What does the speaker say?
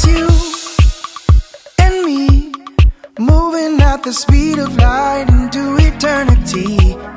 you and me, moving at the speed of light into eternity.